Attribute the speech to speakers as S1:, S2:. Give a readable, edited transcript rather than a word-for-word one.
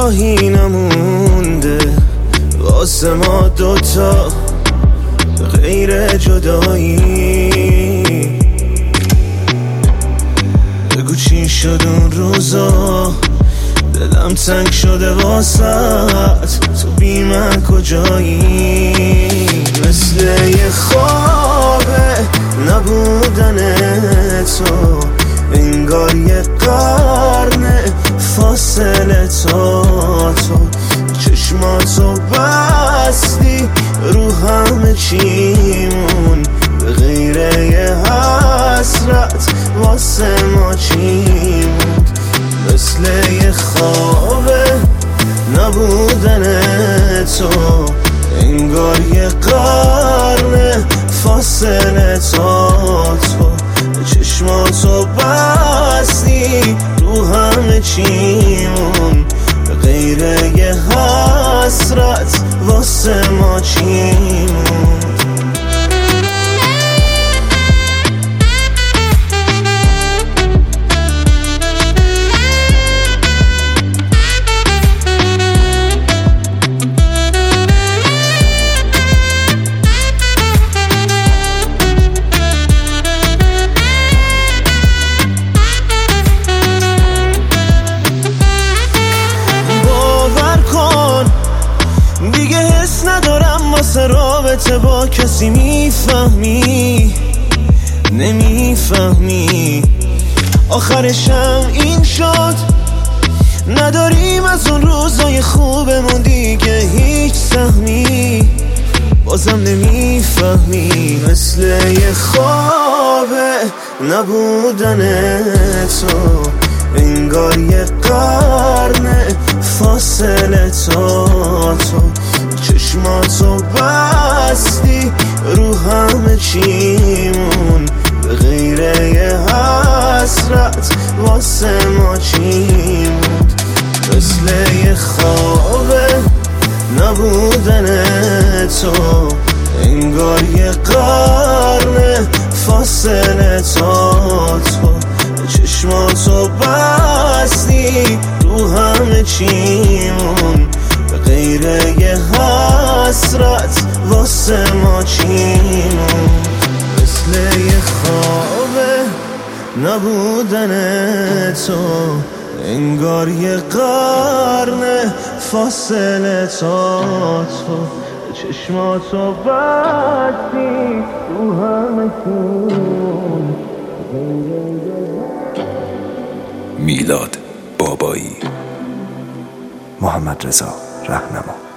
S1: راهی نمونده واسه ما دوتا غیر جدایی. بگو چی شد اون روزا، دلم تنگ شده واسط، تو بی من کجایی؟ مثل یه خوابه نبودن تو، انگار یه قرن فاصله تا تو. چشماتو بستی رو همه چیمون، به غیر یه حسرت واسه ما چی موند؟ مثل یه خوابه نبودن تو، انگار یه قرن فاصله تا تو. چشماتو بستی رو همه چیمون، به غیر یه حسرت واسه ما چی موند؟ دیگه حس ندارم واسه رابطه با کسی، میفهمی نمیفهمی؟ آخرشم این شد، نداریم از اون روزای خوبمون دیگه هیچ سهمی، بازم نمیفهمی. مثل یه خوابه نبودن تو، انگار یه قرن فاصله تا تو. چشماتو بستی رو همه چیمون، به غیر یه حسرت واسه ما چی موند؟ مثل یه خوابه نبودن تو، انگار یه قرن فاصله تا تو. چشماتو بستی رو همه چیمون، به غیر یه حسرت واسه ما چی موند؟ مثل یه خوابه نبودن تو، انگار یه قرن فاصله تا تو. چشماتو بستی رو همه چیمون.
S2: میلاد بابایی، محمد رضا رهنما.